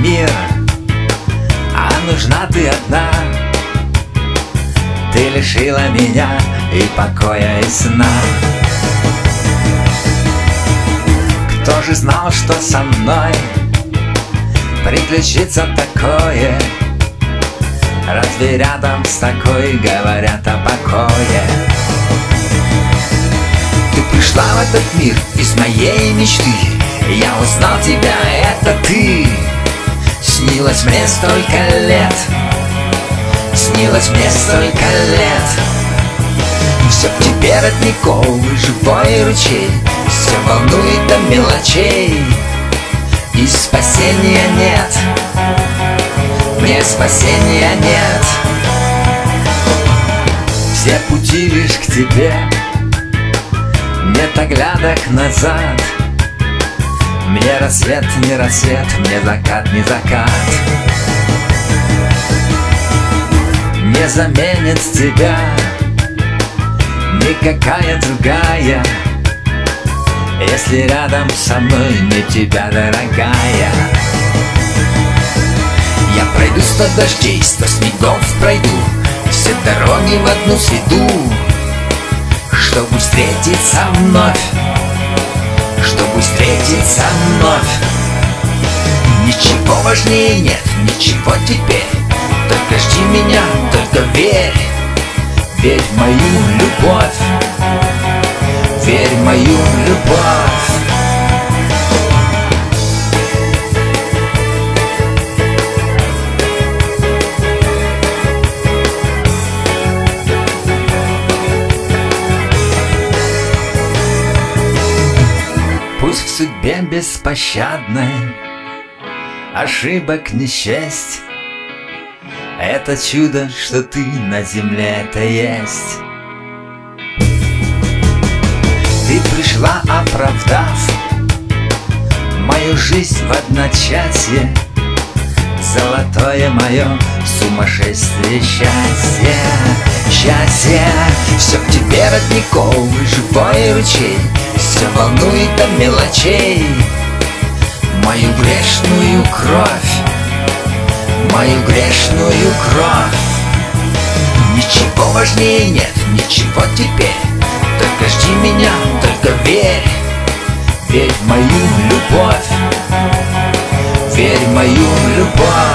мир, а нужна ты одна. Ты лишила меня и покоя, и сна. Кто же знал, что со мной приключится такое? Разве рядом с такой говорят о покое? Ты пришла в этот мир из моей мечты, я узнал тебя, это ты. Снилось мне столько лет, снилось мне столько лет. Все в тебе родниковый живой ручей, все волнует до мелочей, и спасения нет, мне спасения нет. Все пути лишь к тебе, нет оглядок назад. Мне рассвет не рассвет, мне закат не закат. Не заменит тебя никакая другая, если рядом со мной не тебя, дорогая. Я пройду 100 дождей, 100 снегов пройду, все дороги в одну среду, чтобы встретиться вновь, чтобы встретиться вновь. Ничего важнее нет, ничего теперь, только жди меня, только верь. Верь в мою любовь, верь в мою любовь. Пусть в судьбе беспощадной ошибок не счесть, это чудо, что ты на земле, это есть. Ты пришла, оправдав мою жизнь в одночасье, золотое мое сумасшествие счастья. Счастье, все в тебе родниковый живой ручей, все волнует до мелочей, мою грешную кровь, мою грешную кровь. Ничего важнее нет, ничего теперь, только жди меня, только верь. Верь в мою любовь, верь в мою любовь.